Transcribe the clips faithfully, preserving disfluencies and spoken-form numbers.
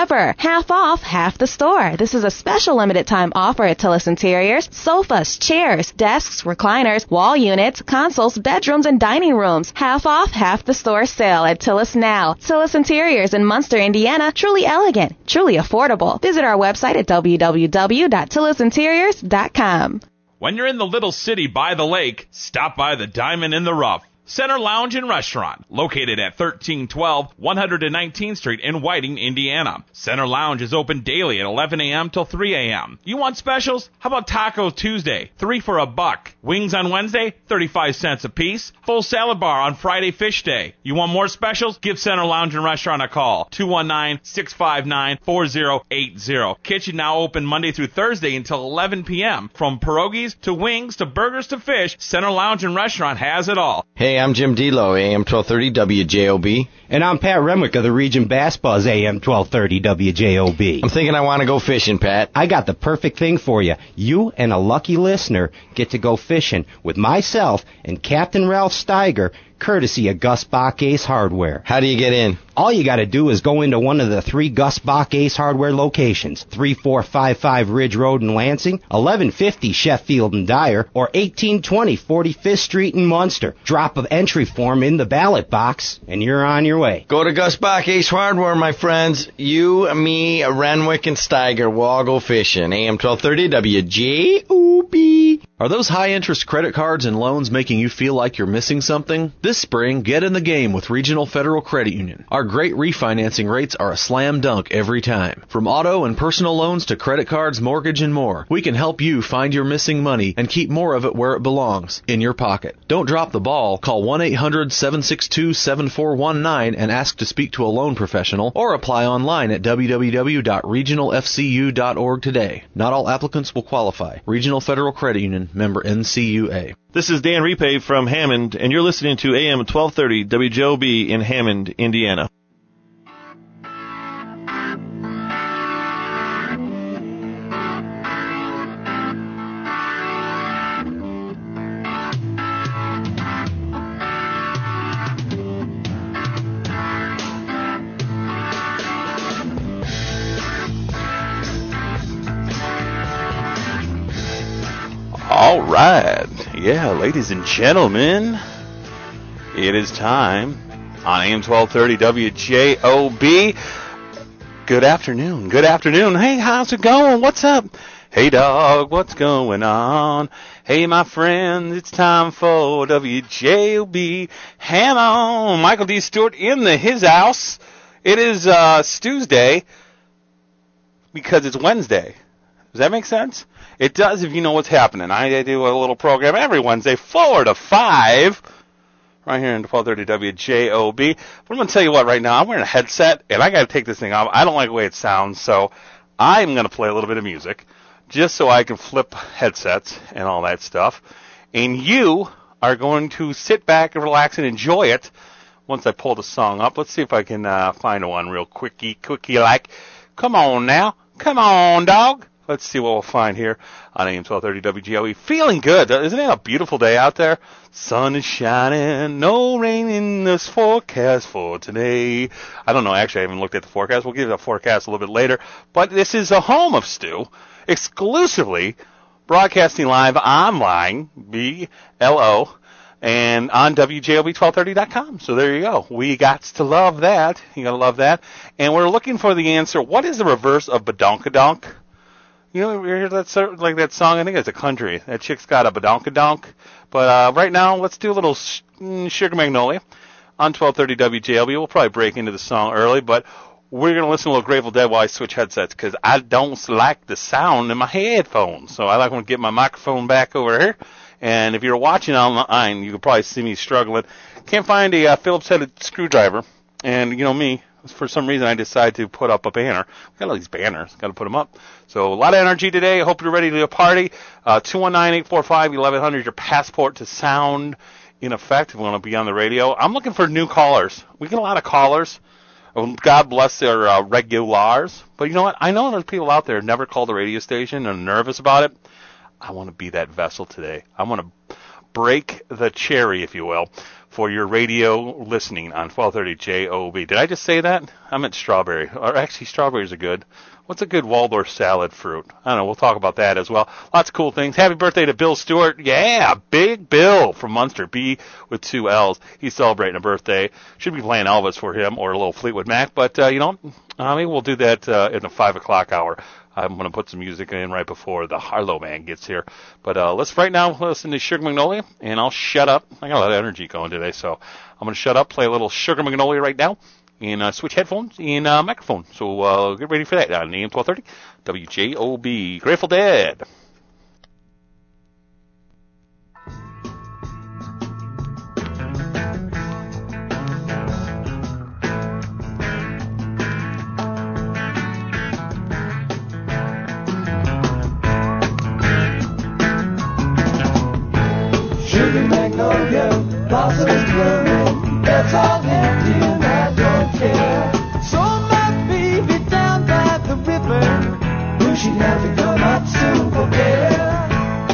ever. Half off, half the store. This is a special limited time offer at Tillis Interiors. Sofas, chairs, desks, recliners, wall units, consoles, bedrooms, and dining rooms. Half off, half the store sale at Tillis now. Tillis Interiors in Munster, Indiana. Truly elegant, truly affordable. Visit our website at w w w dot tillis interiors dot com. When you're in the little city by the lake, stop by the Diamond in the Rough Center Lounge and Restaurant, located at thirteen twelve one hundred nineteenth Street in Whiting, Indiana. Center Lounge is open daily at eleven a.m. till three a.m. You want specials? How about Taco Tuesday, three for a buck. Wings on Wednesday, thirty-five cents a piece. Full salad bar on Friday Fish Day. You want more specials? Give Center Lounge and Restaurant a call, two one nine, six five nine, four zero eight zero. Kitchen now open Monday through Thursday until eleven p.m. From pierogies to wings to burgers to fish, Center Lounge and Restaurant has it all. Hey, I'm Jim Delo, A M twelve thirty W J O B. And I'm Pat Renwick of the Region Bass Buzz, A M twelve thirty W J O B. I'm thinking I want to go fishing, Pat. I got the perfect thing for you. You and a lucky listener get to go fishing with myself and Captain Ralph Steiger, courtesy of Gus Bach Ace Hardware. How do you get in? All you got to do is go into one of the three Gus Bach Ace Hardware locations, three four five five Ridge Road in Lansing, eleven fifty Sheffield and Dyer, or eighteen twenty forty-fifth Street in Munster. Drop an entry form in the ballot box, and you're on your way. Go to Gus Bach Ace Hardware, my friends. You, me, Renwick, and Steiger will all go fishing. A M twelve thirty W J O B. Are those high-interest credit cards and loans making you feel like you're missing something? This spring, get in the game with Regional Federal Credit Union. Our great refinancing rates are a slam dunk every time. From auto and personal loans to credit cards, mortgage, and more, we can help you find your missing money and keep more of it where it belongs, in your pocket. Don't drop the ball. Call one eight hundred seven six two seven four one nine and ask to speak to a loan professional, or apply online at w w w dot regional f c u dot org today. Not all applicants will qualify. Regional Federal Credit Union, member N C U A. This is Dan Repay from Hammond, and you're listening to A M twelve thirty W J O B in Hammond, Indiana. All right. Yeah, ladies and gentlemen, it is time on A M twelve thirty W J O B. Good afternoon. Good afternoon. Hey, how's it going? What's up? Hey, dog, what's going on? Hey, my friends, it's time for W J O B. Ham on. Michael D. Stewart in the his house. It is uh, Tuesday because it's Wednesday. Does that make sense? It does if you know what's happening. I do a little program every Wednesday, four to five, right here in twelve thirty W J O B. But I'm going to tell you what, right now, I'm wearing a headset, and I got to take this thing off. I don't like the way it sounds, so I'm going to play a little bit of music just so I can flip headsets and all that stuff. And you are going to sit back and relax and enjoy it once I pull the song up. Let's see if I can uh, find one real quickie, quickie like. Come on now. Come on, dog. Let's see what we'll find here on A M twelve thirty W J O B. Feeling good. Isn't it a beautiful day out there? Sun is shining. No rain in this forecast for today. I don't know. Actually, I haven't looked at the forecast. We'll give you the forecast a little bit later. But this is the home of Stu, exclusively broadcasting live online, B L O, and on W J O B twelve thirty dot com. So there you go. We got to love that. You got to love that. And we're looking for the answer. What is the reverse of badonkadonk? You know, you hear that like that song? I think it's a country. That chick's got a badonkadonk. But uh, right now, let's do a little sh- Sugar Magnolia on twelve thirty W J L B. We'll probably break into the song early, but we're going to listen to a little Grateful Dead while I switch headsets because I don't like the sound in my headphones. So I like to get my microphone back over here. And if you're watching online, you can probably see me struggling. Can't find a uh, Phillips-headed screwdriver. And, you know me, for some reason I decided to put up a banner. We've got all these banners. Got to put them up. So a lot of energy today. I hope you're ready to party. Uh, two one nine, eight four five, eleven hundred, your passport to sound in effect if you want to be on the radio. I'm looking for new callers. We get a lot of callers. God bless their uh, regulars. But you know what? I know there's people out there who never call the radio station and are nervous about it. I want to be that vessel today. I want to break the cherry, if you will. for your radio listening on twelve thirty J O B. Did I just say that? I meant strawberry. Or actually, strawberries are good. What's a good Waldorf salad fruit? I don't know. We'll talk about that as well. Lots of cool things. Happy birthday to Bill Stewart. Yeah, Big Bill from Munster. B with two L's. He's celebrating a birthday. Should be playing Elvis for him or a little Fleetwood Mac. But, uh, you know, I mean, we'll do that uh, in the five o'clock hour. I'm going to put some music in right before the Harlow man gets here. But uh, let's right now listen to Sugar Magnolia, and I'll shut up. I got a lot of energy going today, so I'm going to shut up, play a little Sugar Magnolia right now, and uh, switch headphones and uh, microphone. So uh, get ready for that on A M twelve thirty W J O B. Grateful Dead. Sugar magnolia, blossoms blooming, that's all empty and I don't care. So my baby down by the river, who she'd have to come up soon for care.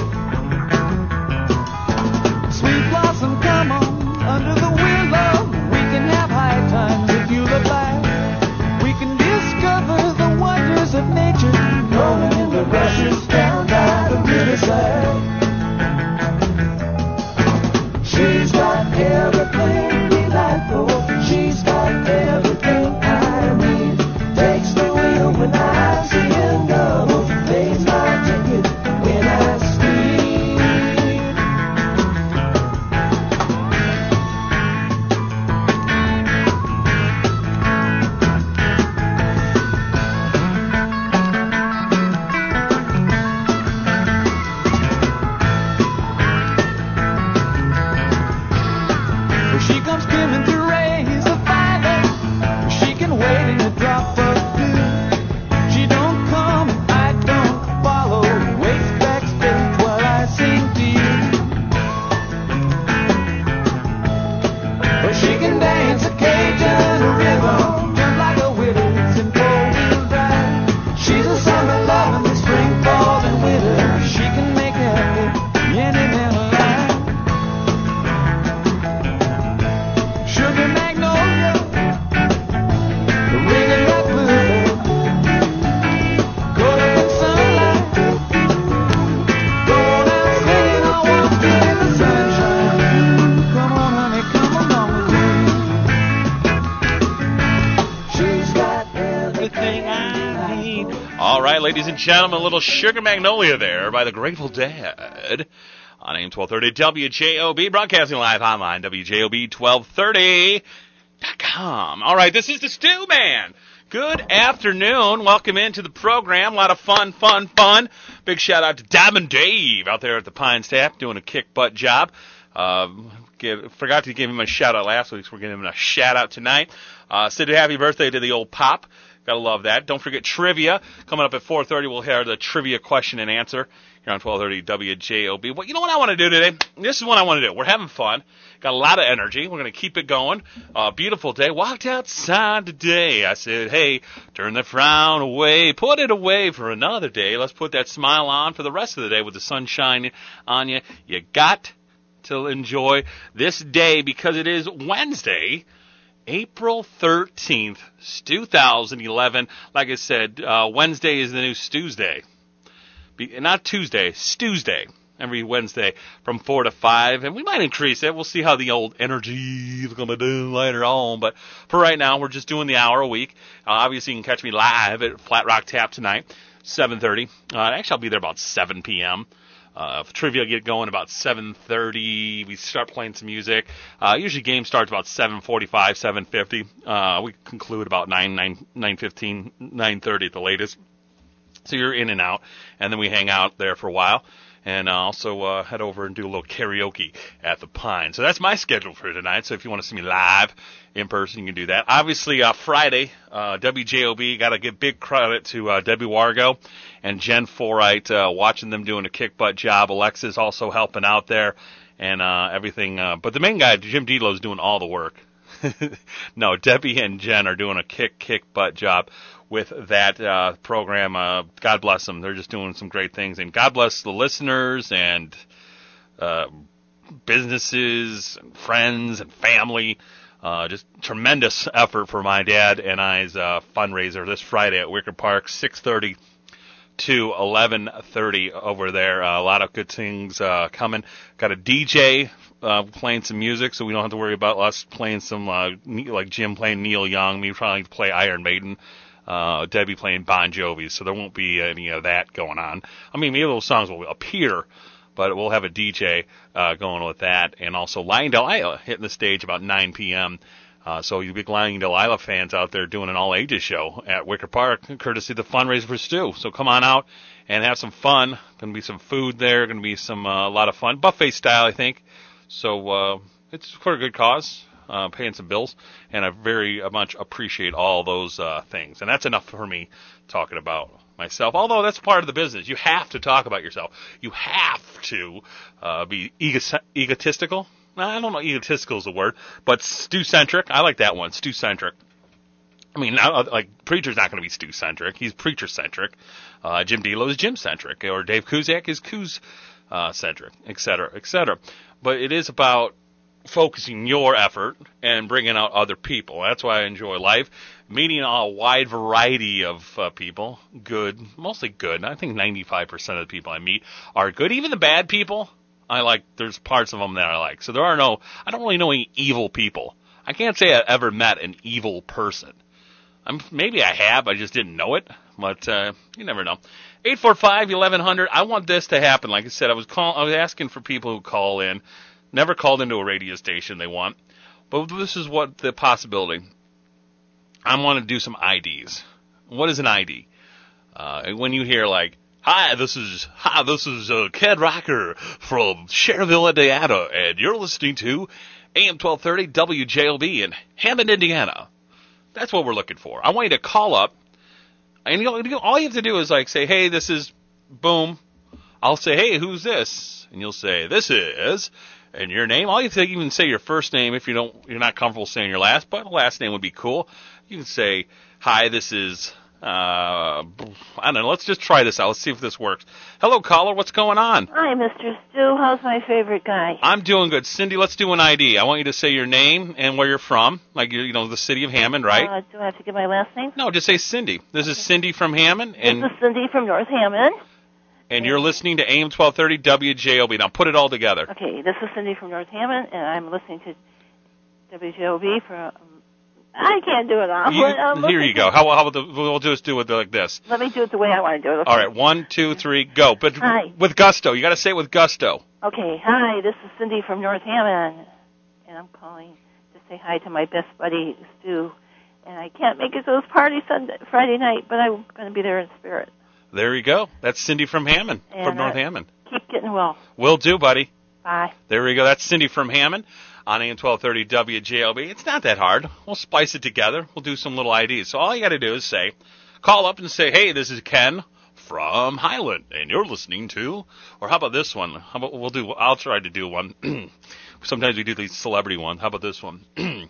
Sweet blossom, come on, under the willow, we can have high times if you look like. We can discover the wonders of nature, rolling in the rushes down by the riverside. She's got everything delightful. She's got everything I need. Takes the wheel when I see him double. Pays my ticket when I speed. She comes skimming to raise a fire. She can wait in a drop of dew. She don't come, I don't follow. Waits backstage while I sing to you. But she can dance a Cajun rhythm, jump like a widow in four-wheel drive. She's a summer love in the spring, fall, and winter. She can make happy any man alive. Sugar magnolia, the ringing red bluebird, caught up in sunlight, going out singing, I walk in the sunshine. Come on, honey, come along with me. She's got everything I need. All right, ladies and gentlemen, a little Sugar Magnolia there by the Grateful Dead on A M twelve thirty W J O B, broadcasting live online, W J O B twelve thirty dot com. All right, this is the Stew Man. Good afternoon. Welcome into the program. A lot of fun, fun, fun. Big shout out to Diamond Dave out there at the Pines Tap doing a kick butt job. Uh, give, forgot to give him a shout out last week, so we're giving him a shout out tonight. Uh, Sid, happy birthday to the old Pop. Gotta love that. Don't forget trivia. Coming up at four thirty, we'll hear the trivia question and answer here on twelve thirty W J O B. Well, you know what I want to do today? This is what I want to do. We're having fun. Got a lot of energy. We're going to keep it going. Uh, beautiful day. Walked outside today. I said, hey, turn the frown away. Put it away for another day. Let's put that smile on for the rest of the day with the sun shining on you. You got to enjoy this day because it is Wednesday, April thirteenth, two thousand eleven. Like I said, uh, Wednesday is the new Tuesday. Be, not Tuesday, Tuesday. Every Wednesday from four to five. And we might increase it. We'll see how the old energy is going to do later on. But for right now, we're just doing the hour a week. Uh, obviously, you can catch me live at Flat Rock Tap tonight, seven thirty. Uh, actually, I'll be there about seven p.m. Uh, trivia get going about seven thirty. We start playing some music. Uh, usually game starts about seven forty-five, seven fifty. Uh, we conclude about nine, nine, nine fifteen, nine thirty at the latest. So you're in and out. And then we hang out there for a while. And uh, also uh, head over and do a little karaoke at the Pine. So that's my schedule for tonight. So if you want to see me live in person, you can do that. Obviously, uh, Friday, uh, W J O B, got to give big credit to uh, Debbie Wargo and Jen Forright, uh, watching them doing a kick butt job. Alexa's also helping out there and uh, everything. Uh, but the main guy, Jim Delow, is doing all the work. No, Debbie and Jen are doing a kick, kick butt job with that uh, program. Uh, God bless them. They're just doing some great things. And God bless the listeners and uh, businesses and friends and family. Uh, just tremendous effort for my dad and I's uh, fundraiser this Friday at Wicker Park, six thirty to eleven thirty over there. Uh, a lot of good things uh, coming. Got a D J uh, playing some music, so we don't have to worry about us playing some, uh, like Jim playing Neil Young, me trying to play Iron Maiden, uh, Debbie playing Bon Jovi, so there won't be any of that going on. I mean, maybe those songs will appear, but we'll have a D J uh, going with that. And also Lion Delilah hitting the stage about nine p.m., Uh, so you big Lion Delilah fans out there doing an all-ages show at Wicker Park, courtesy of the fundraiser for Stu. So come on out and have some fun. Going to be some food there. Going to be some uh, a lot of fun. Buffet style, I think. So uh, it's for a good cause, uh, paying some bills. And I very much appreciate all those uh, things. And that's enough for me talking about myself. Although that's part of the business. You have to talk about yourself. You have to uh, be ego- egotistical. I don't know, egotistical is a word, but Stu-centric. I like that one, Stu-centric. I mean, not, like, Preacher's not going to be Stu-centric. He's Preacher-centric. Uh, Jim Delo is Jim-centric. Or Dave Kuzak is Kuz-centric, et cetera, et cetera. But it is about focusing your effort and bringing out other people. That's why I enjoy life. Meeting a wide variety of uh, people. Good, mostly good. I think ninety-five percent of the people I meet are good. Even the bad people, I like, there's parts of them that I like. So there are no, I don't really know any evil people. I can't say I ever met an evil person. I'm, maybe I have, I just didn't know it. But uh, you never know. eight four five, eleven hundred, I want this to happen. Like I said, I was call, I was asking for people who call in. Never called into a radio station they want. But this is what the possibility. I want to do some I Ds. What is an I D? Uh, when you hear like, Hi, this is hi, this is uh, Ken Rocker from Cherville, Indiana, and you're listening to A M twelve thirty W J O B in Hammond, Indiana. That's what we're looking for. I want you to call up, and you know, all you have to do is like say, hey, this is, boom. I'll say, hey, who's this? And you'll say, this is, and your name. All you have to even say your first name if you don't, you're not comfortable saying your last, but last name would be cool. You can say, hi, this is. Uh, I don't know. Let's just try this out. Let's see if this works. Hello, caller. What's going on? Hi, Mister Stu. How's my favorite guy? I'm doing good. Cindy, let's do an I D. I want you to say your name and where you're from. Like, you know, the city of Hammond, right? Uh, do I have to give my last name? No, just say Cindy. This is Cindy from Hammond. And, this is Cindy from North Hammond. And you're listening to A M twelve thirty W J O B. Now, put it all together. Okay, this is Cindy from North Hammond, and I'm listening to W J O B for... Um, I can't do it all. You, um, here you go. How, how about the, we'll just do it like this. Let me do it the way I want to do it. Okay. All right, one, two, three, go. But hi. With gusto. You got to say it with gusto. Okay, hi, this is Cindy from North Hammond, and I'm calling to say hi to my best buddy, Stu. And I can't make it to this party Sunday, Friday night, but I'm going to be there in spirit. There you go. That's Cindy from Hammond, and, from North uh, Hammond. Keep getting well. Will do, buddy. Bye. There we go. That's Cindy from Hammond on A M twelve thirty W J L B. It's not that hard. We'll splice it together. We'll do some little I Ds. So all you got to do is say, call up and say, hey, this is Ken from Highland, and you're listening to, or how about this one? How about we'll do? I'll try to do one. Sometimes we do these celebrity ones. How about this one?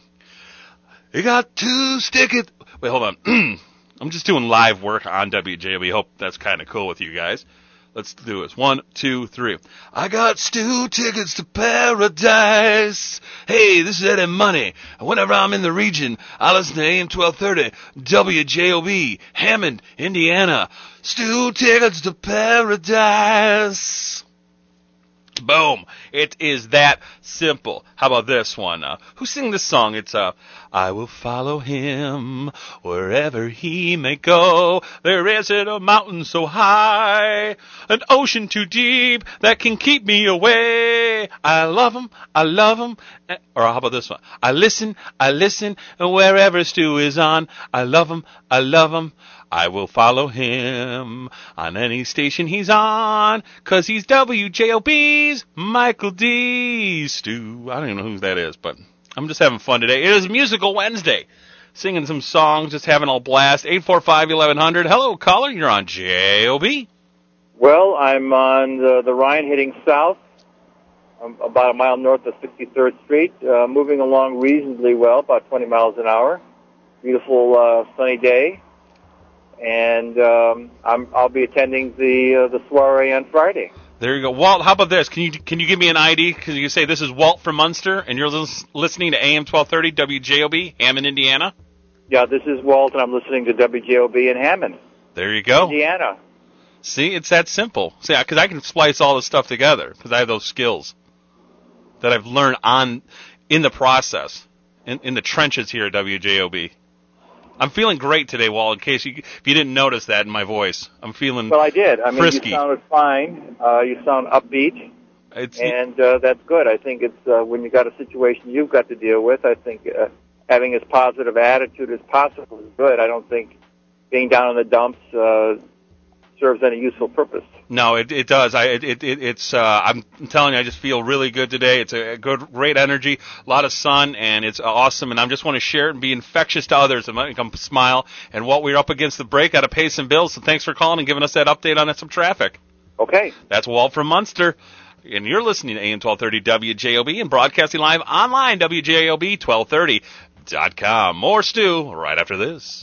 You got to stick it. Wait, hold on. I'm just doing live work on W J L B. Hope that's kind of cool with you guys. Let's do this. One, two, three. I got Stu tickets to paradise. Hey, this is Eddie Money. And whenever I'm in the region, I listen to A M twelve thirty W J O B, Hammond, Indiana. Stu tickets to paradise. Boom. It is that simple. How about this one? Uh, who sing this song? It's, uh, I will follow him wherever he may go. There isn't a mountain so high, an ocean too deep that can keep me away. I love him, I love him. Or how about this one? I listen, I listen, and wherever Stu is on, I love him, I love him. I will follow him on any station he's on, 'cause he's W J O B's Michael D. Stu. I don't even know who that is, but I'm just having fun today. It is Musical Wednesday. Singing some songs, just having a blast. eight four five, eleven hundred. Hello, caller. You're on J O B. Well, I'm on the, the Rhine heading south. I'm about a mile north of sixty-third Street, uh, moving along reasonably well, about twenty miles an hour. Beautiful uh, sunny day. And um, I'm, I'll be attending the uh, the soiree on Friday. There you go. Walt, how about this? Can you can you give me an I D? Can you say this is Walt from Munster, and you're lis- listening to A M twelve thirty W J O B, Hammond, Indiana? Yeah, this is Walt, and I'm listening to W J O B in Hammond, There you go. Indiana. See, it's that simple. See, because I can splice all this stuff together because I have those skills that I've learned on in the process, in, in the trenches here at W J O B. I'm feeling great today, Walt, in case you, if you didn't notice that in my voice. I'm feeling Well, I did. I mean, frisky. you sounded fine. Uh, you sound upbeat, It's, and uh, that's good. I think it's uh, when you got a situation you've got to deal with, I think uh, having as positive attitude as possible is good. I don't think being down in the dumps uh, serves any useful purpose. No, it it does. I it, it it's uh, I'm telling you, I just feel really good today. It's a good, great energy, a lot of sun, and it's awesome. And I just want to share it and be infectious to others and make them smile. And Walt, we're up against the break, got to pay some bills. So thanks for calling and giving us that update on some traffic. Okay, That's Walt from Munster, and you're listening to A M twelve thirty W J O B and broadcasting live online W J O B twelve thirty dot com. More Stu right after this.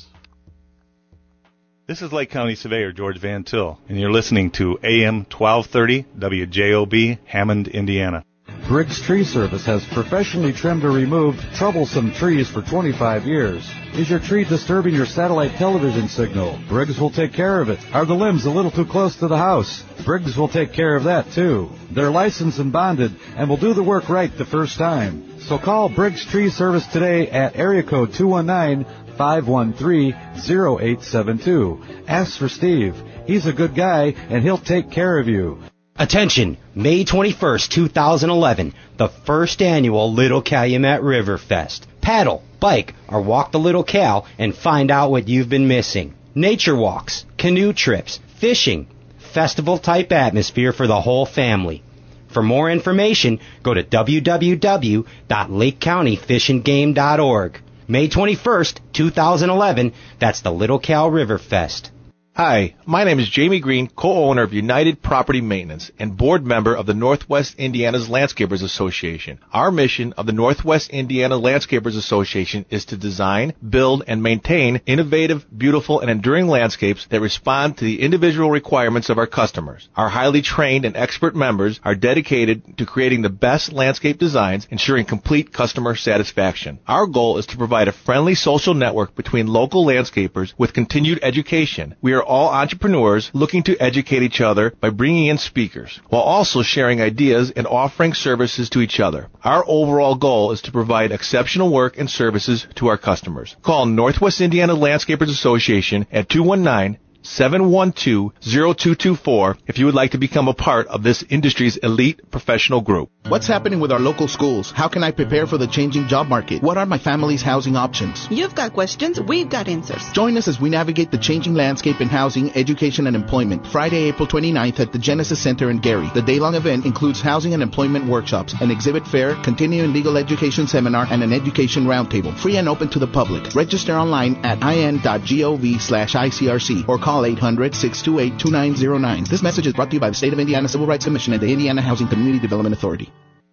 This is Lake County Surveyor George Van Til, and you're listening to A M twelve thirty W J O B, Hammond, Indiana. Briggs Tree Service has professionally trimmed or removed troublesome trees for twenty-five years. Is your tree disturbing your satellite television signal? Briggs will take care of it. Are the limbs a little too close to the house? Briggs will take care of that too. They're licensed and bonded and will do the work right the first time. So call Briggs Tree Service today at area code two one nine, five one three, zero eight seven two. Ask for Steve. He's a good guy and he'll take care of you. Attention, May twenty-first, two thousand eleven, the first annual Little Calumet River Fest. Paddle, bike, or walk the Little Cal and find out what you've been missing. Nature walks, canoe trips, fishing, festival-type atmosphere for the whole family. For more information, go to w w w dot lake county fish and game dot org. May twenty-first, two thousand eleven, that's the Little Cal River Fest. Hi, my name is Jamie Green, co-owner of United Property Maintenance and board member of the Northwest Indiana's Landscapers Association. Our mission of the Northwest Indiana Landscapers Association is to design, build, and maintain innovative, beautiful, and enduring landscapes that respond to the individual requirements of our customers. Our highly trained and expert members are dedicated to creating the best landscape designs, ensuring complete customer satisfaction. Our goal is to provide a friendly social network between local landscapers with continued education. We are all entrepreneurs looking to educate each other by bringing in speakers, while also sharing ideas and offering services to each other. Our overall goal is to provide exceptional work and services to our customers. Call Northwest Indiana Landscapers Association at two one nine, seven one two, zero two two four if you would like to become a part of this industry's elite professional group. What's happening with our local schools? How can I prepare for the changing job market? What are my family's housing options? You've got questions, we've got answers. Join us as we navigate the changing landscape in housing, education, and employment. Friday, April twenty-ninth at the Genesis Center in Gary. The day-long event includes housing and employment workshops, an exhibit fair, continuing legal education seminar, and an education roundtable. Free and open to the public. Register online at in.gov slash ICRC or call eight hundred, six two eight, two nine zero nine. This message is brought to you by the State of Indiana Civil Rights Commission and the Indiana Housing Community Development Authority.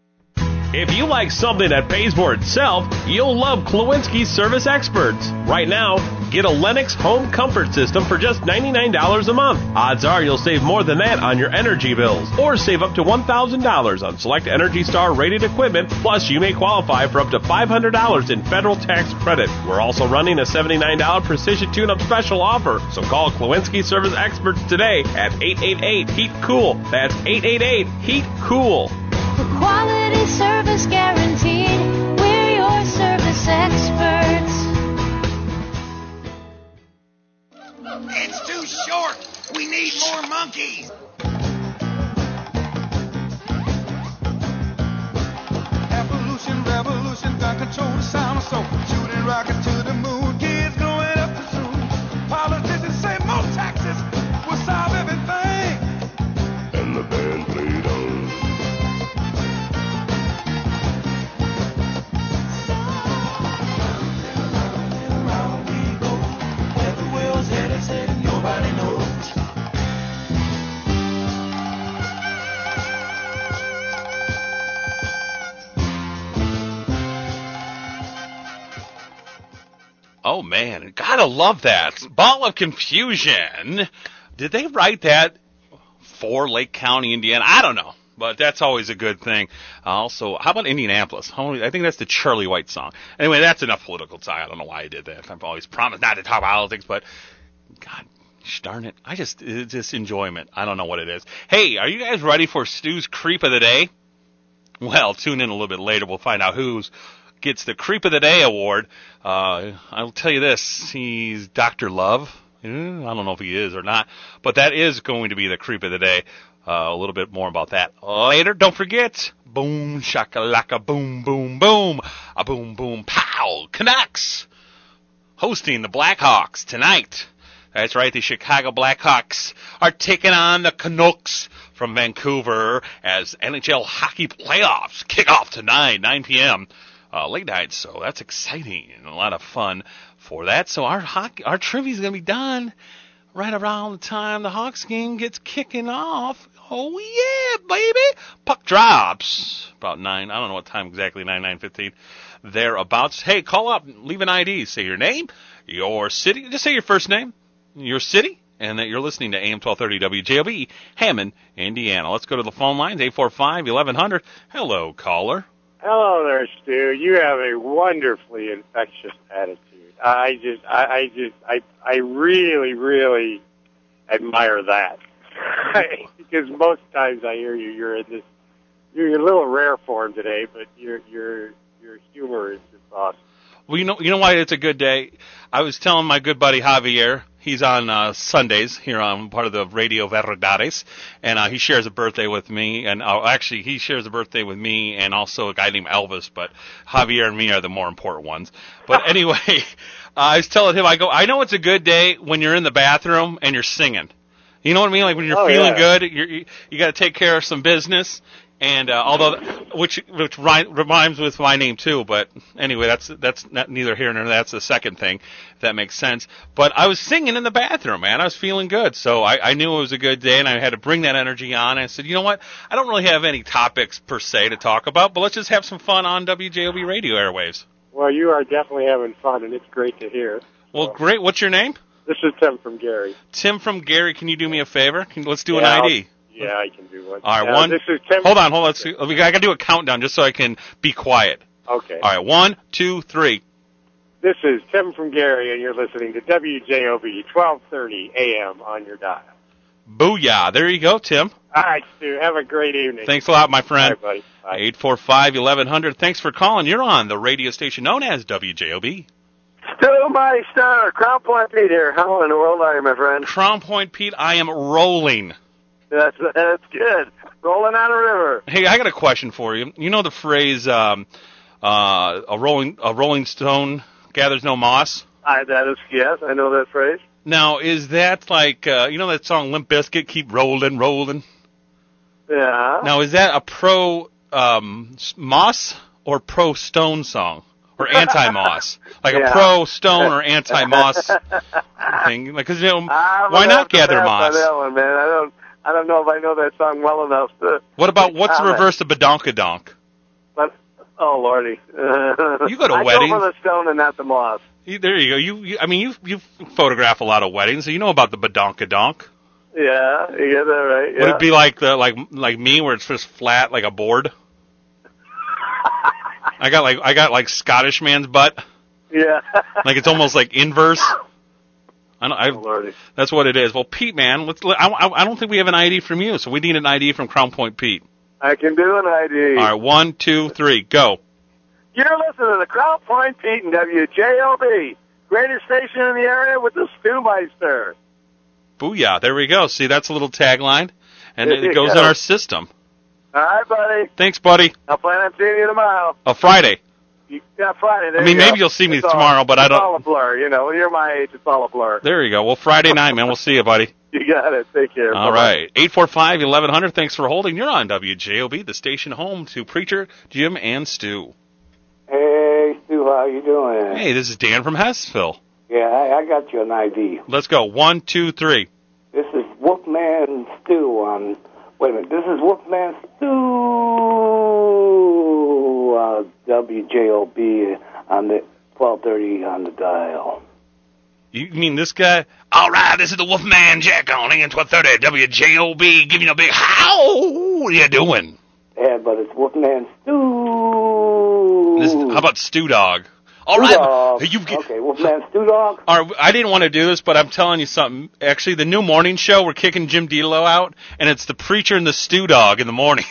If you like something that pays for itself, you'll love Klawinski Service Experts. Right now, get a Lennox home comfort system for just ninety-nine dollars a month. Odds are you'll save more than that on your energy bills, or save up to one thousand dollars on select Energy Star rated equipment, plus you may qualify for up to five hundred dollars in federal tax credit. We're also running a seventy-nine dollars precision tune-up special offer, so call Klawinski Service Experts today at eight eight eight, heat cool. That's eight eight eight, heat cool. For quality service guaranteed, we're your service experts. It's too short. We need more monkeys. Evolution, revolution, gun control the sound of soul. Shooting rockets to the moon, kids growing up too soon. Politicians say more taxes will solve everything. And the band played on. Oh, man, gotta love that. Ball of Confusion. Did they write that for Lake County, Indiana. I don't know, but that's always a good thing. Uh, also, how about Indianapolis? How, I think that's the Charlie White song. Anyway, that's enough political talk. I don't know why I did that. I've always promised not to talk politics, but God darn it. I just, it's just enjoyment. I don't know what it is. Hey, are you guys ready for Stu's Creep of the Day? Well, tune in a little bit later. We'll find out who's gets the Creep of the Day award. Uh, I'll tell you this. He's Doctor Love. I don't know if he is or not, but that is going to be the Creep of the Day. Uh, a little bit more about that later. Don't forget, boom, shakalaka, boom, boom, boom, a boom, boom, pow, Canucks hosting the Blackhawks tonight. That's right, the Chicago Blackhawks are taking on the Canucks from Vancouver as N H L hockey playoffs kick off tonight, nine p.m. Uh, late night, so that's exciting and a lot of fun for that. So our hockey, our trivia is going to be done right around the time the Hawks game gets kicking off. Oh, yeah, baby. Puck drops about nine. I don't know what time exactly, nine, nine fifteen. Thereabouts. Hey, call up, leave an I D. Say your name, your city. Just say your first name, your city, and that you're listening to A M twelve thirty W J O B, Hammond, Indiana. Let's go to the phone lines, eight four five, eleven hundred. Hello, caller. Hello there, Stu. You have a wonderfully infectious attitude. I just, I, I just, I, I really, really admire that. Because most times I hear you, you're in this, you're a little rare form today, but your, your, your humor is just awesome. Well, you know, you know why it's a good day? I was telling my good buddy Javier, he's on uh, Sundays here on part of the Radio Verdades, and uh, he shares a birthday with me, and uh, actually he shares a birthday with me and also a guy named Elvis, but Javier and me are the more important ones. But anyway, uh, I was telling him, I go, I know it's a good day when you're in the bathroom and you're singing. You know what I mean? Like when you're oh, feeling yeah. good, you're, you you got to take care of some business. And uh, although, which which ri- rhymes with my name too, but anyway, that's that's not neither here nor there. That's the second thing, if that makes sense. But I was singing in the bathroom, man. I was feeling good, so I, I knew it was a good day, and I had to bring that energy on. And I said, you know what? I don't really have any topics per se to talk about, but let's just have some fun on W J O B radio airwaves. Well, you are definitely having fun, and it's great to hear. Well, so. Great. What's your name? This is Tim from Gary. Tim from Gary. Can you do me a favor? Can, let's do yeah, an I I'll, D. Yeah, I can do one. All right, yeah, one. This is Tim. Hold on, hold on. Let's see. I got to do a countdown just so I can be quiet. Okay. All right, one, two, three. This is Tim from Gary, and you're listening to W J O B, twelve thirty a.m. on your dial. Booyah. There you go, Tim. All right, Stu. Have a great evening. Thanks a lot, my friend. Bye, buddy. Bye. eight four five, eleven hundred. Thanks for calling. You're on the radio station known as W J O B. Stu Meister, Crown Point Pete here. How in the world are you, my friend? Crown Point Pete, I am rolling. That's that's good. Rolling on a river. Hey, I got a question for you. You know the phrase, um, uh, a rolling a rolling stone gathers no moss? I, that is, yes, I know that phrase. Now, is that like, uh, you know that song Limp Bizkit, Keep Rolling, Rolling? Yeah. Now, is that a pro um, moss or pro stone song? Or anti-moss? Like yeah. a pro-stone or anti-moss thing? Like, cause, you know, why not gather moss? That one, man. I don't, I don't know if I know that song well enough to... What about, what's the reverse of badonkadonk? But, oh, Lordy. You go to I weddings. I go for the stone and not the moss. You, there you go. You, you, I mean, you you photograph a lot of weddings, so you know about the badonkadonk. Yeah, you get that right, yeah. Would it be like the like like me, where it's just flat like a board? I got like I got like Scottish man's butt. Yeah. Like it's almost like inverse. I don't, I've, oh, that's what it is. Well, Pete, man, let's. I, I don't think we have an I D from you, so we need an I D from Crown Point Pete. I can do an I D. All right, one, two, three, go. You're listening to the Crown Point Pete and W J O B, greatest station in the area with the Stu Meister. Booyah! There we go. See, that's a little tagline, and it, it goes go. in our system. All right, buddy. Thanks, buddy. I'll plan on seeing you tomorrow. Oh, Friday. You, yeah, Friday. There I mean, you maybe go. you'll see me it's tomorrow, all, but I don't. It's all a blur, you know. When you're my age, it's all a blur. There you go. Well, Friday night, man. We'll see you, buddy. You got it. Take care. All Bye-bye. right. eight four five, eleven hundred. Thanks for holding. You're on W J O B, the station home to Preacher, Jim, and Stu. Hey, Stu, how you doing? Hey, this is Dan from Hessville. Yeah, I, I got you an I D. Let's go. One, two, three. This is Wolfman Stu on... Wait a minute. This is Wolfman Stu uh, W J O B on the twelve thirty on the dial. You mean this guy? All right, this is the Wolfman Jack on A M twelve thirty W J O B, giving you a big how. What are you doing? Yeah, but it's Wolfman Stew. This, how about Stew Dog? All Stew right, Dog. you get, okay, Wolfman Stew Dog. All right, I didn't want to do this, but I'm telling you something. Actually, the new morning show, we're kicking Jim D'Lo out, and it's the Preacher and the Stew Dog in the morning.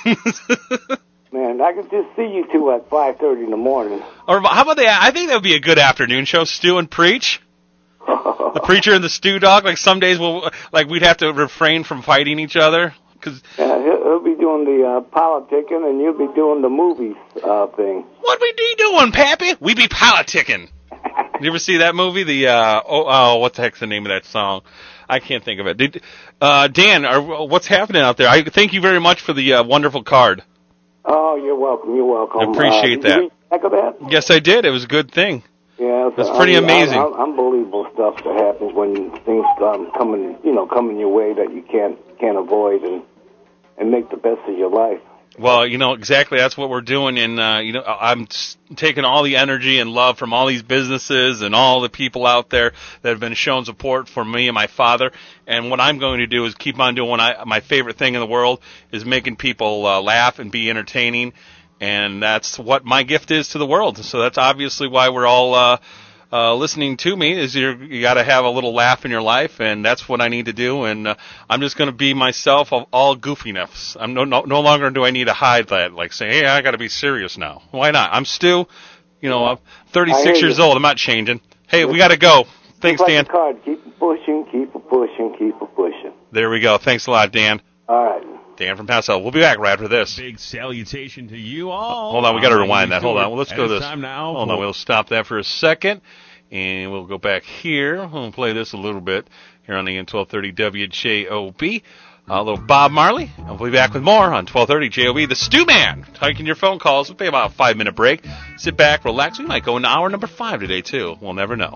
Man, I can just see you two at five thirty in the morning. Or how about that? I think that would be a good afternoon show, Stew and Preach. The Preacher and the Stew Dog. Like some days, we'll like we'd have to refrain from fighting each other. Cause yeah, he'll, he'll be doing the uh, politicking, and you'll be doing the movies uh, thing. What we be doing, Pappy? We be politicking. You ever see that movie? The uh, oh, oh, what the heck's the name of that song? I can't think of it. Did, uh, Dan, are, what's happening out there? I thank you very much for the uh, wonderful card. Oh, you're welcome. You're welcome. I appreciate uh, that. Did you check that? Yes, I did. It was a good thing. Yeah, it's pretty I mean, amazing. Un- un- unbelievable stuff that happens when things um, coming, you know, coming your way that you can't can't avoid, and and make the best of your life. Well, you know, exactly. That's what we're doing. And, uh, you know, I'm taking all the energy and love from all these businesses and all the people out there that have been shown support for me and my father. And what I'm going to do is keep on doing what I, my favorite thing in the world is making people uh, laugh and be entertaining. And that's what my gift is to the world. So that's obviously why we're all uh, uh, listening to me, is you're, you got to have a little laugh in your life, and that's what I need to do. And uh, I'm just going to be myself of all goofiness. I'm no, no no longer do I need to hide that, like say, hey, I got to be serious now. Why not? I'm Stu. You know, I'm thirty-six years old. I'm not changing. Hey, we got to go. Thanks, like Dan. The card. Keep it pushing, keep it pushing, keep it pushing. There we go. Thanks a lot, Dan. All right. Dan from Paso. We'll be back right after this. Big salutation to you all. Hold on, we got to rewind that. Hold on. Well, let's and go to it's this. Time now Hold for- on, we'll stop that for a second, and we'll go back here. We'll play this a little bit here on the A M twelve thirty W J O B. A little Bob Marley. And we'll be back with more on twelve thirty J O B. The Stew Man. Taking your phone calls. We'll take about a five-minute break. Sit back, relax. We might go into hour number five today, too. We'll never know.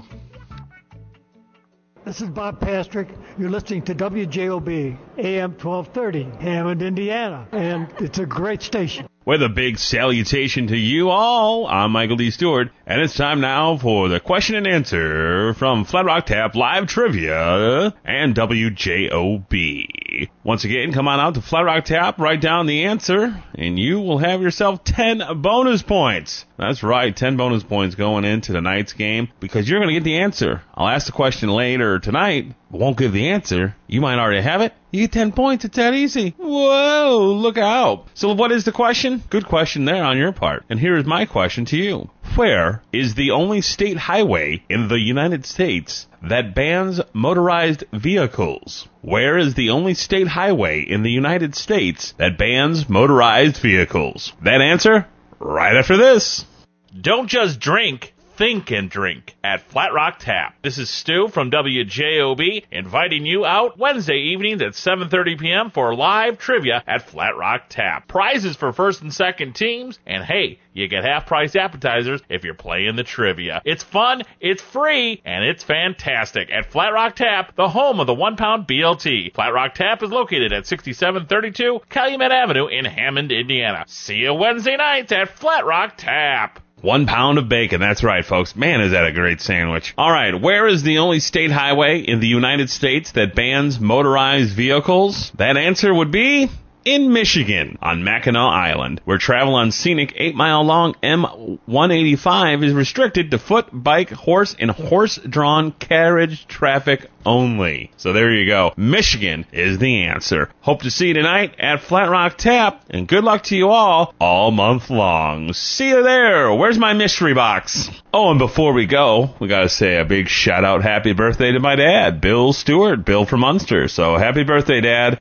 This is Bob Pastrick. You're listening to W J O B, A M twelve thirty, Hammond, Indiana. And it's a great station. With a big salutation to you all, I'm Michael D. Stewart, and it's time now for the question and answer from Flat Rock Tap Live Trivia and W J O B. Once again, come on out to Flat Rock Tap, write down the answer, and you will have yourself ten bonus points. That's right, ten bonus points going into tonight's game, because you're going to get the answer. I'll ask the question later tonight, but won't give the answer. You might already have it. You get ten points. It's that easy. Whoa, look out. So what is the question? Good question there on your part. And here is my question to you. Where is the only state highway in the United States that bans motorized vehicles? Where is the only state highway in the United States that bans motorized vehicles? That answer, right after this. Don't just drink. Think and drink at Flat Rock Tap. This is Stu from W J O B inviting you out Wednesday evenings at seven thirty p.m. for live trivia at Flat Rock Tap. Prizes for first and second teams, and hey, you get half-price appetizers if you're playing the trivia. It's fun, it's free, and it's fantastic at Flat Rock Tap, the home of the one-pound B L T. Flat Rock Tap is located at sixty-seven thirty-two Calumet Avenue in Hammond, Indiana. See you Wednesday nights at Flat Rock Tap. One pound of bacon. That's right, folks. Man, is that a great sandwich. All right, where is the only state highway in the United States that bans motorized vehicles? That answer would be in Michigan on Mackinac Island, where travel on scenic eight-mile-long M one eighty-five is restricted to foot, bike, horse, and horse-drawn carriage traffic only. So there you go. Michigan is the answer. Hope to see you tonight at Flat Rock Tap, and good luck to you all, all month long. See you there. Where's my mystery box? Oh, and before we go, we gotta say a big shout-out happy birthday to my dad, Bill Stewart, Bill from Munster. So happy birthday, Dad.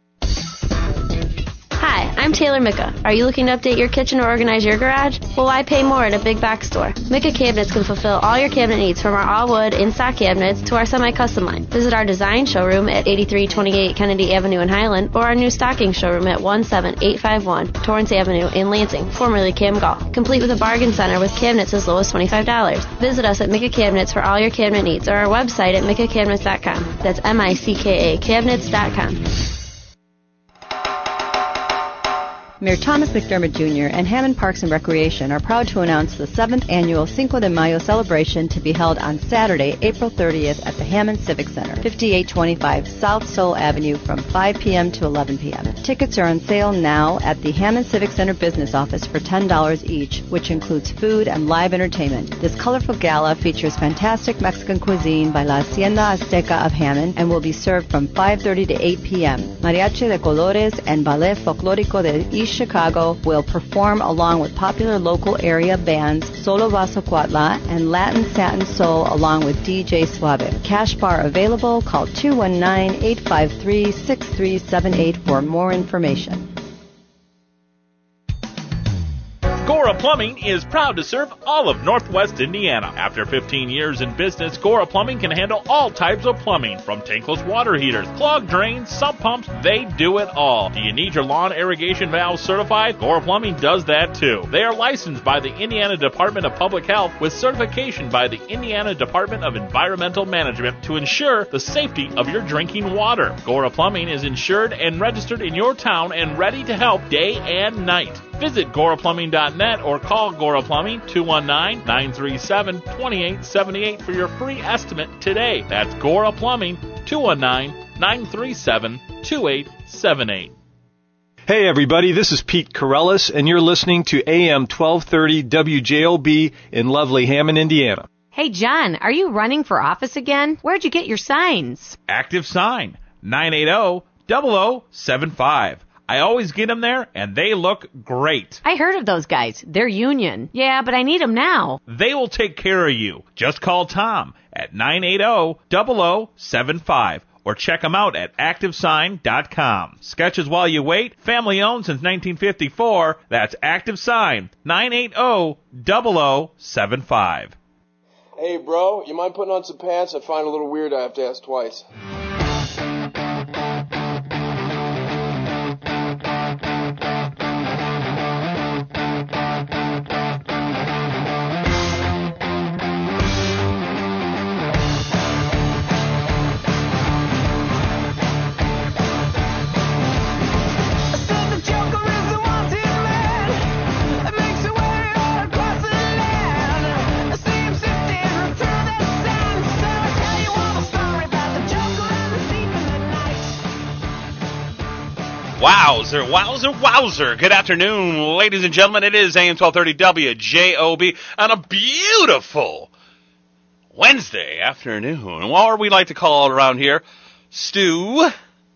Hi, I'm Taylor Micca. Are you looking to update your kitchen or organize your garage? Well, why pay more at a big box store? Micca Cabinets can fulfill all your cabinet needs, from our all-wood in-stock cabinets to our semi-custom line. Visit our design showroom at eighty-three twenty-eight Kennedy Avenue in Highland, or our new stocking showroom at one seven eight five one Torrance Avenue in Lansing, formerly Cam Gall. Complete with a bargain center with cabinets as low as twenty-five dollars. Visit us at Micca Cabinets for all your cabinet needs, or our website at micca cabinets dot com. That's M I C K A cabinets dot com. Mayor Thomas McDermott Junior and Hammond Parks and Recreation are proud to announce the seventh annual Cinco de Mayo celebration to be held on Saturday, April thirtieth at the Hammond Civic Center, fifty-eight twenty-five South Seoul Avenue from five p.m. to eleven p.m. Tickets are on sale now at the Hammond Civic Center business office for ten dollars each, which includes food and live entertainment. This colorful gala features fantastic Mexican cuisine by La Hacienda Azteca of Hammond and will be served from five thirty to eight p.m. Mariachi de Colores and Ballet Folclórico de East Chicago will perform along with popular local area bands Solo Vaso Cuatla and Latin Satin Soul along with D J Suave. Cash bar available. Call two one nine, eight five three, six three seven eight for more information. Gora Plumbing is proud to serve all of Northwest Indiana. After fifteen years in business, Gora Plumbing can handle all types of plumbing, from tankless water heaters, clogged drains, sump pumps, they do it all. Do you need your lawn irrigation valves certified? Gora Plumbing does that too. They are licensed by the Indiana Department of Public Health with certification by the Indiana Department of Environmental Management to ensure the safety of your drinking water. Gora Plumbing is insured and registered in your town and ready to help day and night. Visit Gora Plumbing dot net or call Gora Plumbing two one nine, nine three seven, two eight seven eight for your free estimate today. That's Gora Plumbing, two one nine, nine three seven, two eight seven eight. Hey everybody, this is Pete Corellis, and you're listening to A M twelve thirty W J O B in lovely Hammond, Indiana. Hey John, are you running for office again? Where'd you get your signs? Active Sign, nine eight zero, zero zero seven five. I always get them there, and they look great. I heard of those guys. They're union. Yeah, but I need them now. They will take care of you. Just call Tom at nine eight zero, zero zero seven five or check them out at active sign dot com. Sketches while you wait. Family owned since nineteen fifty-four. That's Active Sign, nine eight zero, zero zero seven five. Hey, bro, you mind putting on some pants? I find it a little weird I have to ask twice. Wowzer, wowzer, wowzer. Good afternoon, ladies and gentlemen. It is A M twelve thirty W J O B on a beautiful Wednesday afternoon. Or we like to call it around here, Stew's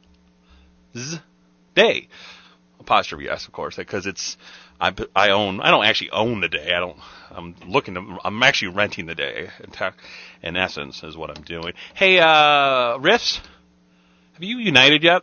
Day. Apostrophe, yes, of course, because it's, I, I own, I don't actually own the day. I don't, I'm looking to, I'm actually renting the day, in, ta- in essence, is what I'm doing. Hey, uh, Riffs, have you united yet?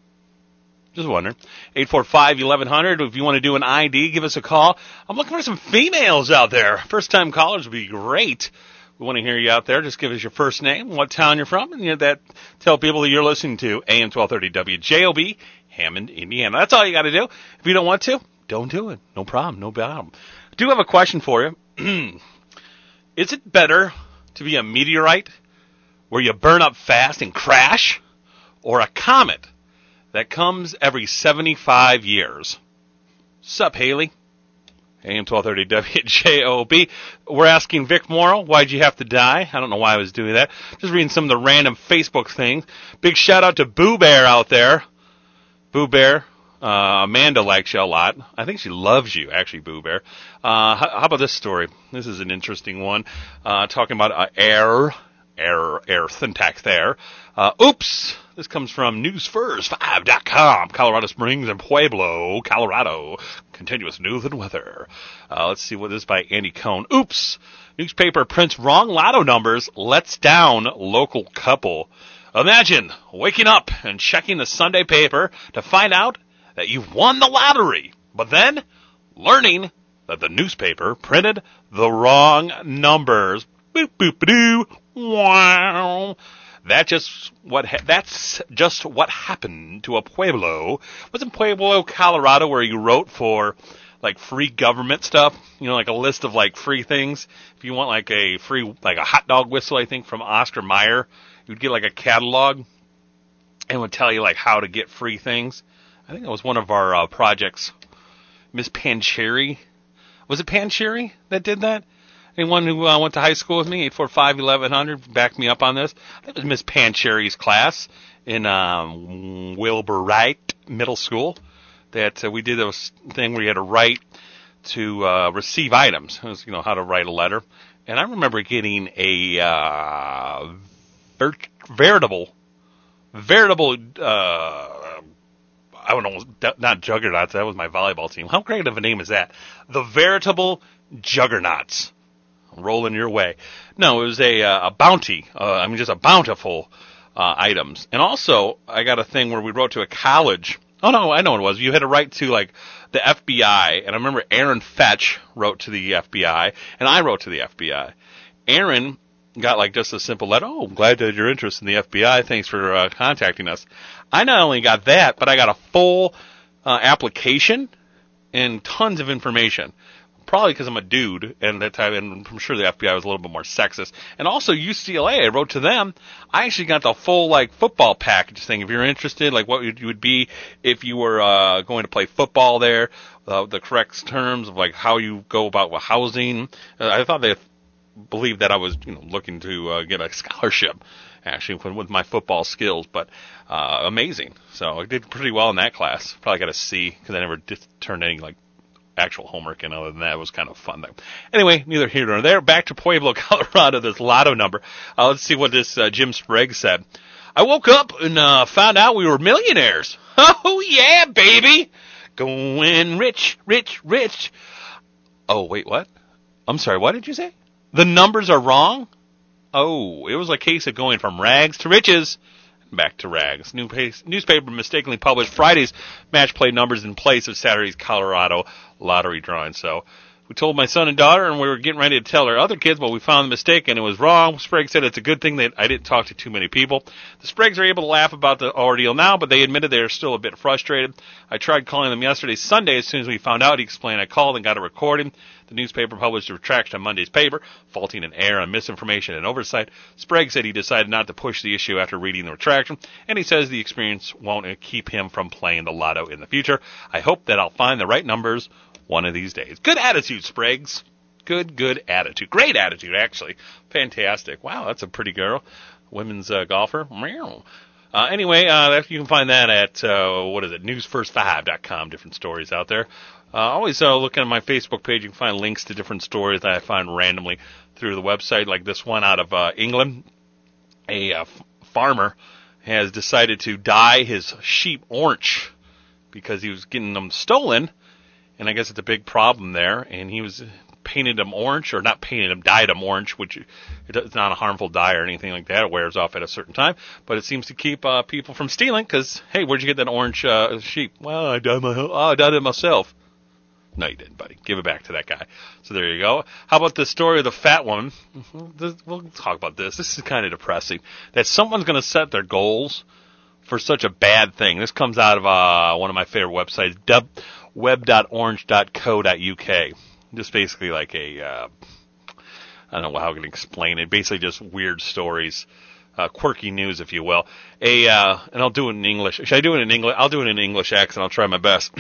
Just wondering. eight four five, eleven hundred. If you want to do an I D, give us a call. I'm looking for some females out there. First-time callers would be great. We want to hear you out there. Just give us your first name, what town you're from, and you know, that tell people that you're listening to A M twelve thirty W J O B, Hammond, Indiana. That's all you got to do. If you don't want to, don't do it. No problem. No problem. I do have a question for you. Is it better to be a meteorite where you burn up fast and crash, or a comet that comes every seventy-five years? Sup, Haley? A M twelve thirty W J O B. We're asking Vic Morrow, why'd you have to die? I don't know why I was doing that. Just reading some of the random Facebook things. Big shout out to Boo Bear out there. Boo Bear. Uh, Amanda likes you a lot. I think she loves you, actually, Boo Bear. Uh, how, how about this story? This is an interesting one. Uh, talking about uh, air, air, air syntax there. Uh, oops. This comes from news first five dot com, Colorado Springs and Pueblo, Colorado. Continuous news and weather. Uh, let's see what this is by Andy Cohn. Oops. Newspaper prints wrong lotto numbers, lets down local couple. Imagine waking up and checking the Sunday paper to find out that you've won the lottery, but then learning that the newspaper printed the wrong numbers. Boop, boop, doo. Wow. That just what ha- that's just what happened to a Pueblo. Was in Pueblo, Colorado, where you wrote for like free government stuff. You know, like a list of like free things. If you want like a free, like a hot dog whistle, I think from Oscar Mayer, you'd get like a catalog and would tell you like how to get free things. I think that was one of our uh, projects Miss Pancheri. Was it Pancheri that did that? Anyone who uh, went to high school with me, eight four five, eleven hundred, back me up on this. That was Miss Pancheri's class in um, Wilbur Wright Middle School. That uh, we did this thing where you had to write to uh, receive items. It was, you know, how to write a letter. And I remember getting a uh, ver- veritable, veritable, uh, I don't know, not Juggernauts. That was my volleyball team. How great of a name is that? The Veritable Juggernauts. Rolling your way. No, it was a, uh, a bounty. Uh, I mean, just a bountiful uh, items. And also, I got a thing where we wrote to a college. Oh, no, I know what it was. You had to write to, like, the F B I. And I remember Aaron Fetch wrote to the F B I. And I wrote to the F B I. Aaron got, like, just a simple letter. Oh, I'm glad that you're interested in the F B I. Thanks for uh, contacting us. I not only got that, but I got a full uh, application and tons of information. Probably because I'm a dude, and that time, and I'm sure the F B I was a little bit more sexist. And also U C L A, I wrote to them. I actually got the full, like, football package thing. If you're interested, like, what you would be if you were uh, going to play football there, uh, the correct terms of, like, how you go about with housing. Uh, I thought they believed that I was, you know, looking to uh, get a scholarship, actually, with my football skills. But uh, amazing. So I did pretty well in that class. Probably got a C because I never did, turned any, like, actual homework, and other than that, it was kind of fun though. Anyway, neither here nor there. Back to Pueblo, Colorado, this lotto number. Uh, let's see what this uh, Jim Sprague said. I woke up and uh, found out we were millionaires. Oh, yeah, baby. Going rich, rich, rich. Oh, wait, what? I'm sorry, what did you say? The numbers are wrong? Oh, it was a case of going from rags to riches. Back to rags. New pace, newspaper mistakenly published Friday's match play numbers in place of Saturday's Colorado lottery drawing. So we told my son and daughter, and we were getting ready to tell our other kids, but we found the mistake, and it was wrong. Sprague said it's a good thing that I didn't talk to too many people. The Spragues are able to laugh about the ordeal now, but they admitted they are still a bit frustrated. I tried calling them yesterday, Sunday, as soon as we found out. He explained I called and got a recording. The newspaper published a retraction on Monday's paper, faulting an error on misinformation and oversight. Sprague said he decided not to push the issue after reading the retraction, and he says the experience won't keep him from playing the lotto in the future. I hope that I'll find the right numbers one of these days. Good attitude, Spragues. Good, good attitude. Great attitude, actually. Fantastic. Wow, that's a pretty girl. Women's uh, golfer. Meow. Uh, anyway, uh, you can find that at, uh, what is it, news first five dot com. Different stories out there. Uh, always uh, look at my Facebook page. You can find links to different stories that I find randomly through the website, like this one out of uh, England. A uh, f- farmer has decided to dye his sheep orange because he was getting them stolen, and I guess it's a big problem there, and he was painted them orange, or not painted them, dyed them orange, which it's not a harmful dye or anything like that. It wears off at a certain time, but it seems to keep uh, people from stealing because, hey, where'd you get that orange uh, sheep? Well, I dyed, my, oh, I dyed it myself. No, you didn't, buddy. Give it back to that guy. So there you go. How about the story of the fat woman? We'll talk about this. This is kind of depressing. That someone's going to set their goals for such a bad thing. This comes out of uh, one of my favorite websites, web dot orange dot co dot u k. Just basically like a, uh, I don't know how I can explain it. Basically just weird stories. Uh, quirky news, if you will. A, uh, and I'll do it in English. Should I do it in English? I'll do it in English accent. I'll try my best.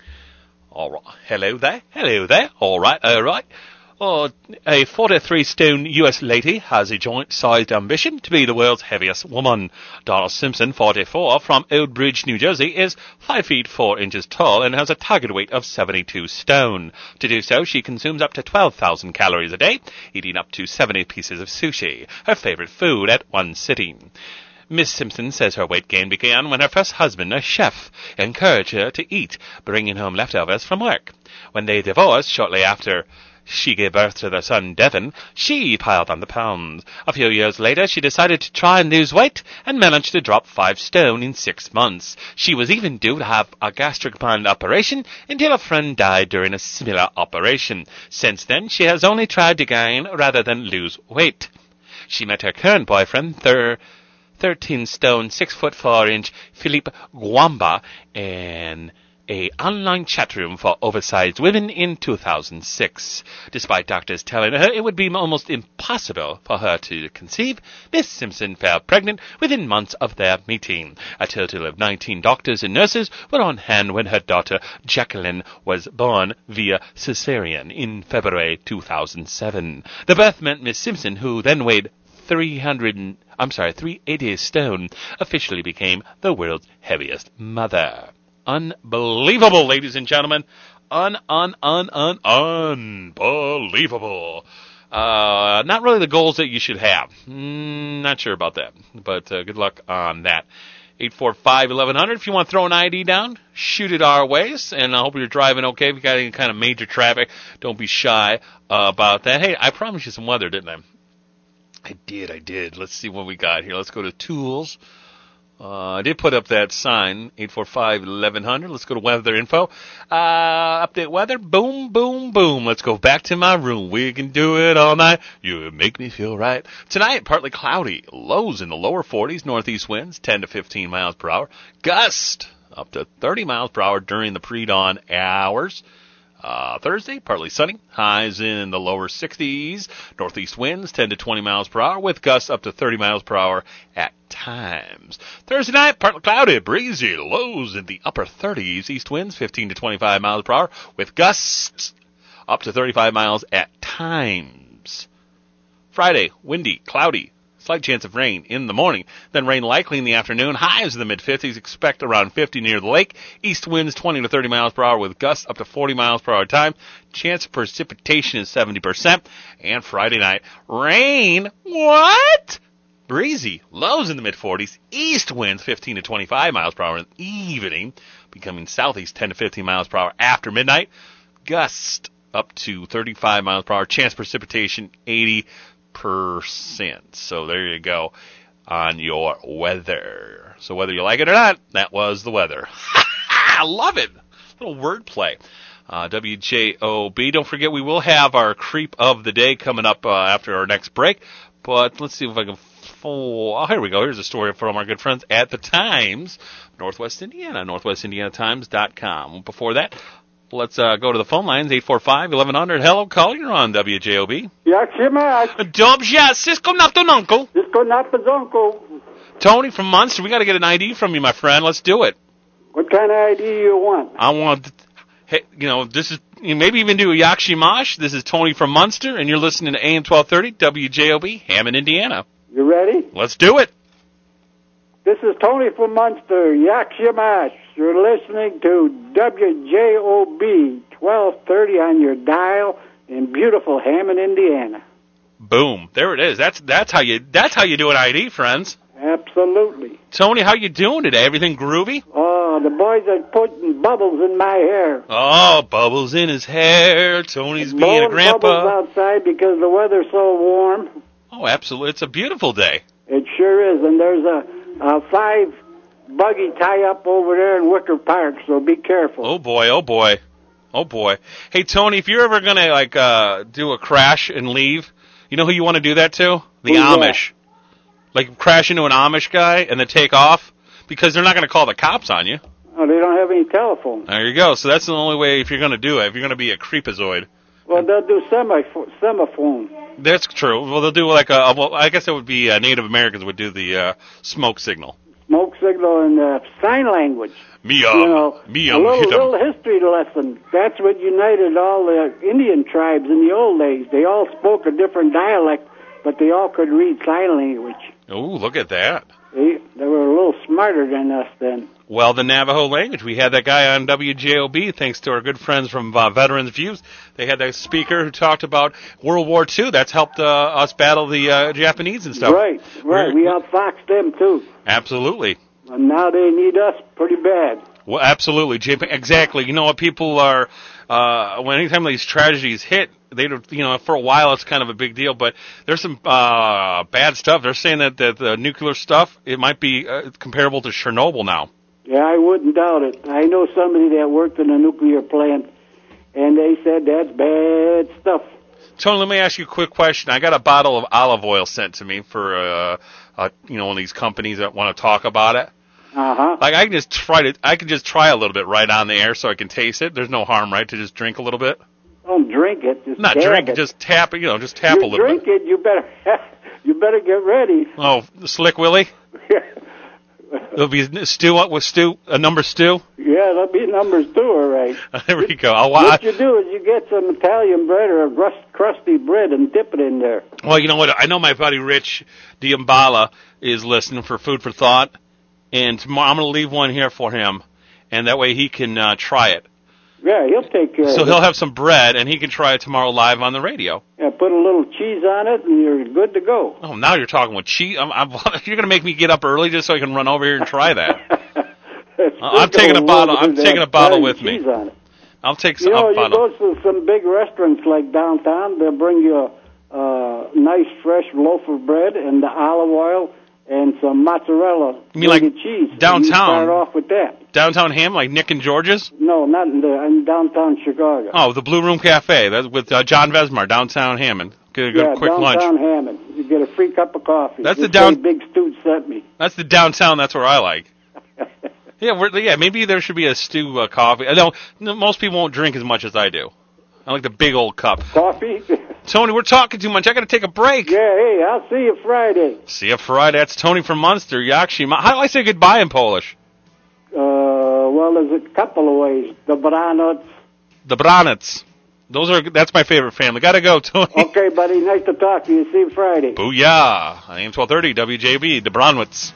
All right. Hello there. Hello there. All right. All right. Oh, a forty-three stone U S lady has a joint-sized ambition to be the world's heaviest woman. Donna Simpson, forty-four, from Old Bridge, New Jersey, is five feet four inches tall and has a target weight of seventy-two stone. To do so, she consumes up to twelve thousand calories a day, eating up to seventy pieces of sushi, her favorite food, at one sitting. Miss Simpson says her weight gain began when her first husband, a chef, encouraged her to eat, bringing home leftovers from work. When they divorced shortly after she gave birth to their son, Devin, she piled on the pounds. A few years later, she decided to try and lose weight and managed to drop five stone in six months. She was even due to have a gastric band operation until a friend died during a similar operation. Since then, she has only tried to gain rather than lose weight. She met her current boyfriend, Thur... thirteen stone, six foot four inch Philippe Guamba, and a online chat room for oversized women in two thousand six. Despite doctors telling her it would be almost impossible for her to conceive, Miss Simpson fell pregnant within months of their meeting. A total of nineteen doctors and nurses were on hand when her daughter Jacqueline was born via cesarean in February two thousand seven. The birth meant Miss Simpson, who then weighed three hundred, I'm sorry, three hundred eighty stone, officially became the world's heaviest mother. Unbelievable, ladies and gentlemen. Un, un, un, un, unbelievable. Uh, not really the goals that you should have. Mm, not sure about that, but uh, good luck on that. eight four five, eleven hundred. If you want to throw an I D down, shoot it our ways, and I hope you're driving okay. If you got any kind of major traffic, don't be shy uh, about that. Hey, I promised you some weather, didn't I? I did, I did. Let's see what we got here. Let's go to tools. Uh, I did put up that sign, eight four five, eleven hundred. Let's go to weather info. Uh, update weather. Boom, boom, boom. Let's go back to my room. We can do it all night. You make me feel right. Tonight, partly cloudy. Lows in the lower forties. Northeast winds, ten to fifteen miles per hour. Gust up to thirty miles per hour during the pre-dawn hours. Uh, Thursday, partly sunny. Highs in the lower sixties. Northeast winds, ten to twenty miles per hour, with gusts up to thirty miles per hour at times. Thursday night, partly cloudy, breezy. Lows in the upper thirties. East winds, fifteen to twenty-five miles per hour, with gusts up to thirty-five miles at times. Friday, windy, cloudy. Slight chance of rain in the morning. Then rain likely in the afternoon. Highs in the mid-fifties. Expect around fifty near the lake. East winds twenty to thirty miles per hour with gusts up to forty miles per hour time. Chance of precipitation is seventy percent. And Friday night, rain. What? Breezy. Lows in the mid-forties. East winds fifteen to twenty-five miles per hour in the evening. Becoming southeast ten to fifteen miles per hour after midnight. Gust up to thirty-five miles per hour. Chance of precipitation eighty percent. So there you go on your weather. So whether you like it or not, that was the weather. I love it. Little wordplay. Uh, W J O B. Don't forget, we will have our creep of the day coming up uh, after our next break. But let's see if I can. Oh, here we go. Here's a story from our good friends at the Times, Northwest Indiana, northwest indiana times dot com. Before that, let's uh, go to the phone lines, eight four five, eleven hundred. Hello, caller. You're on W J O B. Ja, siema. Dobrze, Cisco not the uncle. Cisco not the uncle. Tony from Munster, we got to get an I D from you, my friend. Let's do it. What kind of I D you want? I want, hey, you know, this is, you maybe even do a Yakshimash. This is Tony from Munster, and you're listening to A M twelve thirty, W J O B, Hammond, Indiana. You ready? Let's do it. This is Tony from Munster, Yakshimash. You're listening to W J O B, twelve thirty on your dial in beautiful Hammond, Indiana. Boom. There it is. That's that's how you that's how you do an I D, friends. Absolutely. Tony, how you doing today? Everything groovy? Oh, the boys are putting bubbles in my hair. Oh, bubbles in his hair. Tony's being Blowing a grandpa. bubbles outside because the weather's so warm. Oh, absolutely. It's a beautiful day. It sure is. And there's a, a five buggy tie-up over there in Wicker Park, so be careful. Oh, boy. Oh, boy. Oh, boy. Hey, Tony, if you're ever going to, like, uh, do a crash and leave, you know who you want to do that to? The Who's Amish. that? Like, crash into an Amish guy and then take off, because they're not going to call the cops on you. Oh, they don't have any telephone. There you go. So that's the only way if you're going to do it, if you're going to be a creepazoid. Well, they'll do semi semaphone. That's true. Well, they'll do like a, well, I guess it would be uh, Native Americans would do the uh, smoke signal. Smoke signal and uh, sign language. Me um, you know, me a um, little, hit 'em. little history lesson. That's what united all the Indian tribes in the old days. They all spoke a different dialect, but they all could read sign language. Oh, look at that. They, they were a little smarter than us then. Well, the Navajo language. We had that guy on W J O B, thanks to our good friends from uh, Veterans Views. They had that speaker who talked about World War Two. That's helped uh, us battle the uh, Japanese and stuff. Right, right. We're, we outfoxed them, too. Absolutely. And now they need us pretty bad. Well, absolutely, Jim. Exactly. You know what? People are, uh, when anytime these tragedies hit, they don't, you know, for a while it's kind of a big deal, but there's some uh, bad stuff. They're saying that, that the nuclear stuff, it might be uh, comparable to Chernobyl now. Yeah, I wouldn't doubt it. I know somebody that worked in a nuclear plant, and they said that's bad stuff. Tony, let me ask you a quick question. I got a bottle of olive oil sent to me for, uh, uh, you know, one of these companies that want to talk about it. Uh-huh. Like I can just try to, I can just try a little bit right on the air so I can taste it. There's no harm, right, to just drink a little bit? Don't drink it. Just Not dab drink it, it. just tap it, you know, just tap you a little drink bit. it, you better you better get ready. Oh, Slick Willie? There'll be a stew, what with stew, a number stew? Yeah, that'll be numbers two, all right. There we go. I'll, What you do is you get some Italian bread or a crust, crusty bread and dip it in there. Well, you know what? I know my buddy Rich Diambala is listening for Food for Thought, and tomorrow I'm going to leave one here for him, and that way he can uh, try it. Yeah, he'll take care So of he'll it. have some bread, and he can try it tomorrow live on the radio. Yeah, put a little cheese on it, and you're good to go. Oh, now you're talking with cheese. I'm, I'm, you're going to make me get up early just so I can run over here and try that. uh, I'm taking a bottle. I'm taking a bottle with me. Cheese on it. I'll take You some know, a you bottle. go to some big restaurants like downtown, they'll bring you a uh, nice fresh loaf of bread and the olive oil and some mozzarella You mean like cheese. downtown? And you start off with that. Downtown Ham, like Nick and George's? No, not in, the, in downtown Chicago. Oh, the Blue Room Cafe. That's with uh, John Vesmar, downtown Hammond. Get a good yeah, quick downtown lunch. Hammond. You get a free cup of coffee. That's the Just down- say Big Stu sent me. That's the downtown. That's where I like. yeah, we're, yeah. Maybe there should be a stew uh, coffee. I know no, most people won't drink as much as I do. I like the big old cup. Coffee? Tony, we're talking too much. I got to take a break. Yeah, hey, I'll see you Friday. See you Friday. That's Tony from Munster. Yakshi. How do I say goodbye in Polish? Uh, well, there's a couple of ways. The Branots. The Branets. Those are. That's my favorite family. Got to go, Tony. Okay, buddy. Nice to talk to you. See you Friday. Booyah. I am twelve thirty W J B, the Bronwitz.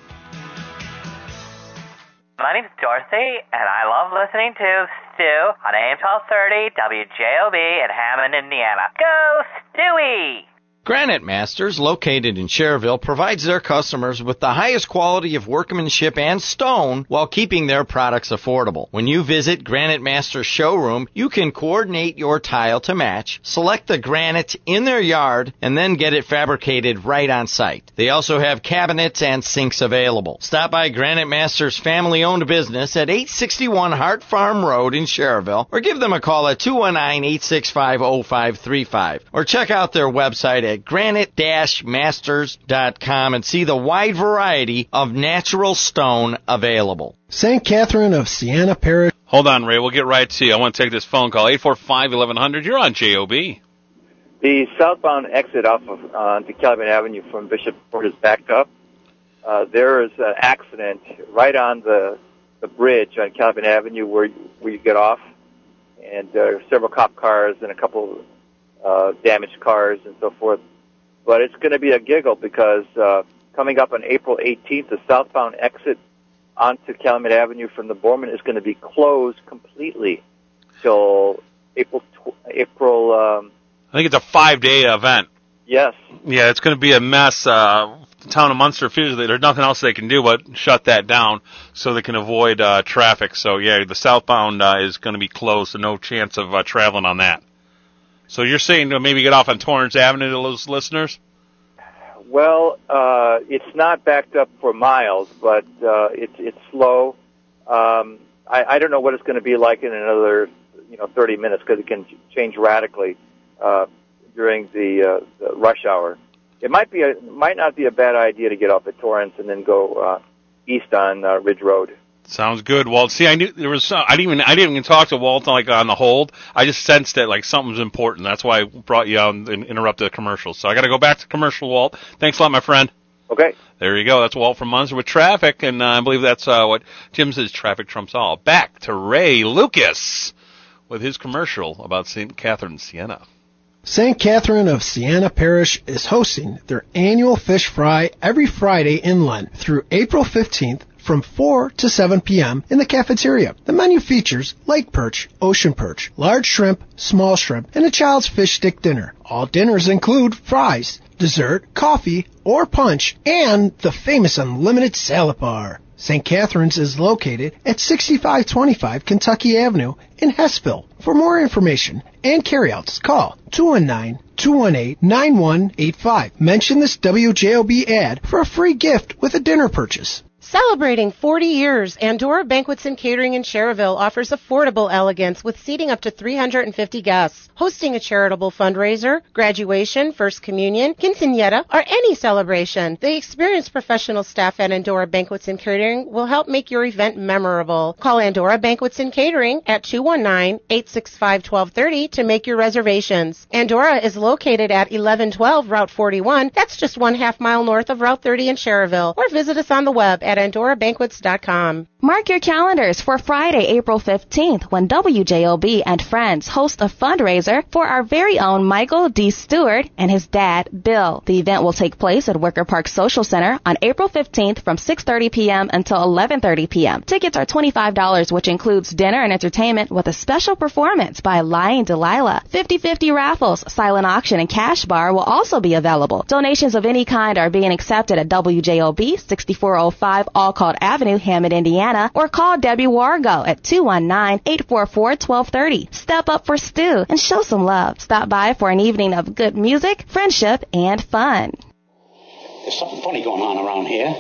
My name's Dorothy, and I love listening to Stu on A M twelve thirty W J O B in Hammond, Indiana. Go Stewie! Granite Masters, located in Cherville, provides their customers with the highest quality of workmanship and stone while keeping their products affordable. When you visit Granite Masters showroom, you can coordinate your tile to match, select the granite in their yard, and then get it fabricated right on site. They also have cabinets and sinks available. Stop by Granite Masters family-owned business at eight sixty-one Hart Farm Road in Cherville, or give them a call at two one nine, eight six five, zero five three five, or check out their website at granite dash masters dot com and see the wide variety of natural stone available. Saint Catherine of Siena Parish. Hold on, Ray. We'll get right to you. I want to take this phone call. eight four five, eleven hundred. You're on J O B. The southbound exit off of uh, onto Calvin Avenue from Bishopsport is backed up. Uh, there is an accident right on the the bridge on Calvin Avenue where you, where you get off, and there are several cop cars and a couple uh, damaged cars and so forth. But it's going to be a giggle because uh, coming up on April eighteenth, the southbound exit onto Calumet Avenue from the Borman is going to be closed completely till April. Tw- April. Um, I think it's a five-day event. yes. Yeah, it's going to be a mess. Uh, the town of Munster feels that there's nothing else they can do but shut that down so they can avoid uh, traffic. So, yeah, the southbound uh, is going to be closed, so no chance of uh, traveling on that. So you're saying to maybe get off on Torrance Avenue to those listeners? Well, uh, it's not backed up for miles, but uh, it's it's slow. Um, I, I don't know what it's going to be like in another, you know, thirty minutes because it can change radically uh, during the, uh, the rush hour. It might be a might not be a bad idea to get off at Torrance and then go uh, east on uh, Ridge Road. Sounds good, Walt. See, I knew there was some, I didn't even I didn't even talk to Walt like on the hold. I just sensed that like something was important. That's why I brought you out and interrupted the commercial. So I got to go back to commercial, Walt. Thanks a lot, my friend. Okay. There you go. That's Walt from Munster with traffic, and uh, I believe that's uh, what Jim says. Traffic trumps all. Back to Ray Lucas with his commercial about Saint Catherine, Siena. Saint Catherine of Siena Parish is hosting their annual fish fry every Friday in Lent through April fifteenth from four to seven p.m. in the cafeteria. The menu features lake perch, ocean perch, large shrimp, small shrimp, and a child's fish stick dinner. All dinners include fries, dessert, coffee, or punch, and the famous unlimited salad bar. Saint Catherine's is located at sixty-five twenty-five Kentucky Avenue in Hessville. For more information and carryouts, call two one nine, two one eight, nine one eight five. Mention this W J O B ad for a free gift with a dinner purchase. Celebrating forty years, Andorra Banquets and Catering in Cherville offers affordable elegance with seating up to three hundred fifty guests. Hosting a charitable fundraiser, graduation, first communion, quinceañera, or any celebration, the experienced professional staff at Andorra Banquets and Catering will help make your event memorable. Call Andorra Banquets and Catering at two one nine, eight six five, one two three zero to make your reservations. Andorra is located at eleven twelve Route forty-one. That's just one half mile north of Route thirty in Cherville. Or visit us on the web at andorra banquets dot com. Mark your calendars for Friday, April fifteenth, when W J O B and friends host a fundraiser for our very own Michael D. Stewart and his dad, Bill. The event will take place at Wicker Park Social Center on April fifteenth from six thirty p.m. until eleven thirty p.m. Tickets are twenty-five dollars, which includes dinner and entertainment with a special performance by Lying Delilah. fifty-fifty raffles, silent auction, and cash bar will also be available. Donations of any kind are being accepted at W J O B, sixty-four oh five Alcott Avenue, Hammond, Indiana, or call Debbie Wargo at two one nine, eight four four, one two three zero. Step up for Stu and show some love. Stop by for an evening of good music, friendship, and fun. There's something funny going on around here.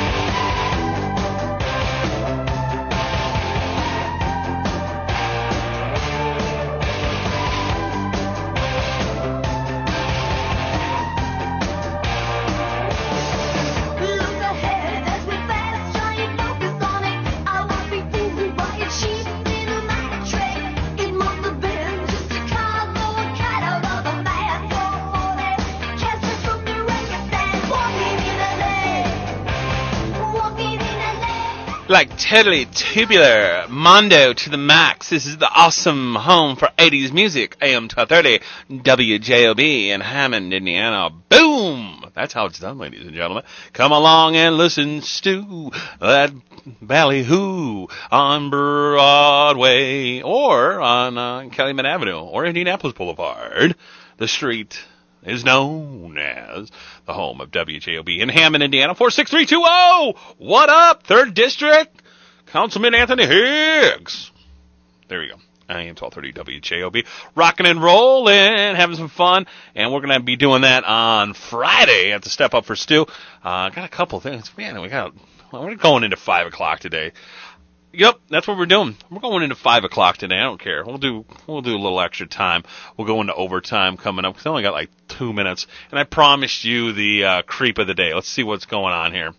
Like totally tubular, Mondo to the max. This is the awesome home for eighties music. A M twelve thirty, W J O B in Hammond, Indiana. Boom! That's how it's done, ladies and gentlemen. Come along and listen to that ballyhoo on Broadway or on uh, Calumet Avenue or Indianapolis Boulevard. The street is known as the home of W J O B in Hammond, Indiana. four six three two zero! What up, third District? Councilman Anthony Higgs. There you go. I am twelve thirty W J O B. Rocking and rolling, having some fun. And we're going to be doing that on Friday at the Step Up for Stu. Uh, got a couple things. Man, we got, well, we're going into five o'clock today. Yep, that's what we're doing. We're going into five o'clock today. I don't care. We'll do we'll do a little extra time. We'll go into overtime coming up because I only got like two minutes. And I promised you the uh, creep of the day. Let's see what's going on here.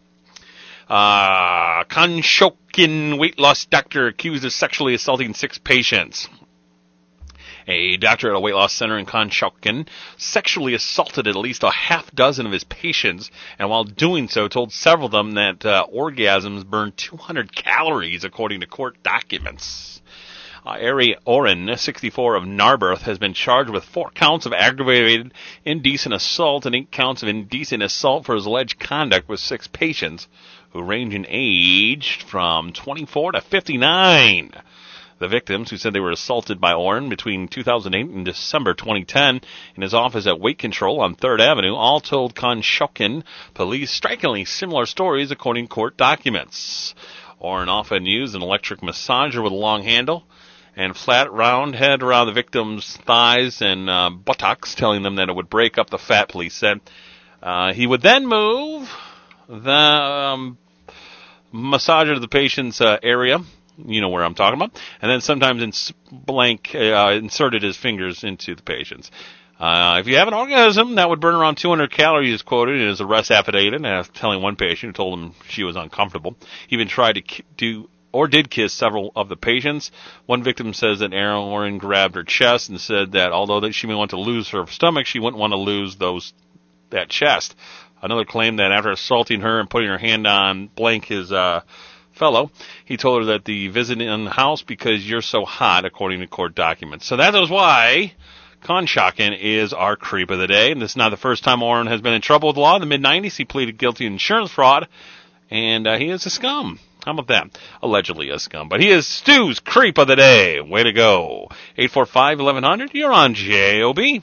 Uh, Conshohocken weight loss doctor accused of sexually assaulting six patients. A doctor at a weight loss center in Conshohocken sexually assaulted at least a half dozen of his patients, and while doing so, told several of them that uh, orgasms burn two hundred calories, according to court documents. Uh, Ari Oren, sixty-four, of Narberth, has been charged with four counts of aggravated indecent assault and eight counts of indecent assault for his alleged conduct with six patients, who range in age from twenty-four to fifty-nine. The victims, who said they were assaulted by Oren between two thousand eight and December twenty ten in his office at Weight Control on third Avenue, all told Conshohocken police strikingly similar stories according to court documents. Oren often used an electric massager with a long handle and flat round head around the victim's thighs and uh, buttocks, telling them that it would break up the fat, police said. Uh, he would then move the um, massager to the patient's uh, area. You know where I'm talking about. And then sometimes ins- blank uh, inserted his fingers into the patients. Uh, if you have an orgasm, that would burn around two hundred calories, quoted in his arrest affidavit, uh, telling one patient who told him she was uncomfortable. He even tried to ki- do or did kiss several of the patients. One victim says that Aaron Oren grabbed her chest and said that although that she may want to lose her stomach, she wouldn't want to lose those that chest. Another claimed that after assaulting her and putting her hand on blank his uh fellow, he told her that the visit in the house because you're so hot, according to court documents. So that is why Conshohocken is our creep of the day. And this is not the first time Oren has been in trouble with the law. In the mid nineties, he pleaded guilty to insurance fraud, and uh, he is a scum. How about that? Allegedly a scum. But he is Stu's creep of the day. Way to go. eight four five, eleven hundred, you're on J O B.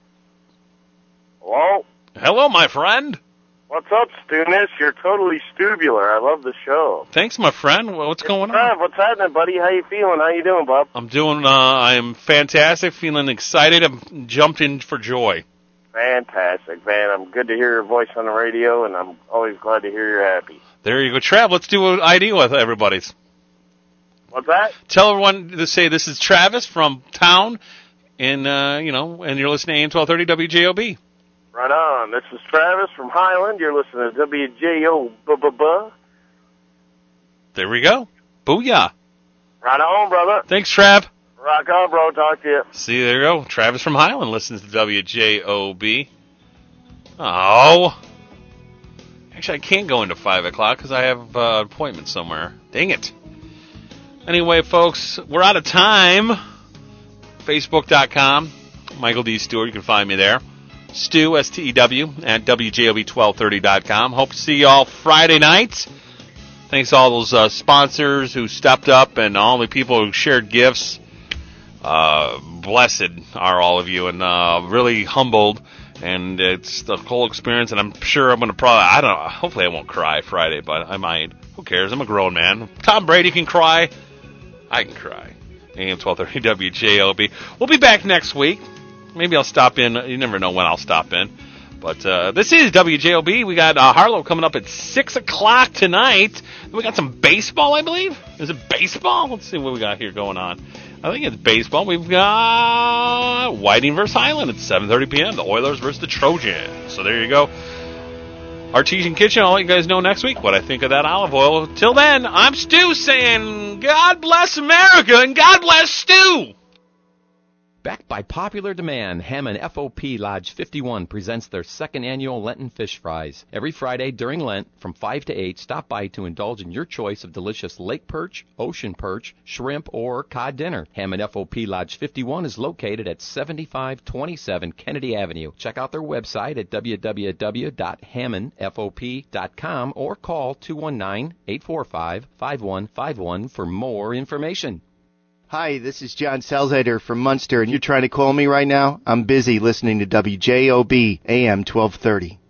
Hello? Hello, my friend. What's up, Stu-ness? You're totally stubular. I love the show. Thanks, my friend. What's going on? What's, what's happening, buddy? How you feeling? How you doing, bub? I'm doing, uh, I am fantastic, feeling excited. I've jumped in for joy. Fantastic, man. I'm good to hear your voice on the radio, and I'm always glad to hear you're happy. There you go. Trav, let's do an I D with everybody's. What's that? Tell everyone to say this is Travis from town, and, uh, you know, and you're listening to A M twelve thirty W J O B. Right on. This is Travis from Highland. You're listening to W J O B. There we go. Booyah. Right on, brother. Thanks, Trav. Rock on, bro. Talk to you. See, there you go. Travis from Highland listens to W J O B. Oh. Actually, I can't go into five o'clock because I have uh, an appointment somewhere. Dang it. Anyway, folks, we're out of time. Facebook dot com. Michael D. Stewart. You can find me there. Stu, S T E W, at W J O B twelve thirty dot com. Hope to see you all Friday night. Thanks to all those uh, sponsors who stepped up and all the people who shared gifts. Uh, blessed are all of you, and uh, really humbled. And it's the whole experience, and I'm sure I'm going to probably, I don't know, hopefully I won't cry Friday, but I might. Who cares? I'm a grown man. Tom Brady can cry. I can cry. A M twelve thirty W J O B. We'll be back next week. Maybe I'll stop in. You never know when I'll stop in. But uh, this is W J O B. We got uh, Harlow coming up at six o'clock tonight. We got some baseball, I believe. Is it baseball? Let's see what we got here going on. I think it's baseball. We've got Whiting versus Highland at seven thirty p.m. The Oilers versus the Trojans. So there you go. Artesian Kitchen. I'll let you guys know next week what I think of that olive oil. Till then, I'm Stu saying God bless America and God bless Stu. Backed by popular demand, Hammond F O P Lodge fifty-one presents their second annual Lenten Fish Fries. Every Friday during Lent, from five to eight, stop by to indulge in your choice of delicious lake perch, ocean perch, shrimp, or cod dinner. Hammond F O P Lodge fifty-one is located at seventy-five twenty-seven Kennedy Avenue. Check out their website at w w w dot hammond f o p dot com or call two one nine, eight four five, five one five one for more information. Hi, this is John Salzader from Munster, and you're trying to call me right now? I'm busy listening to W J O B A M twelve thirty.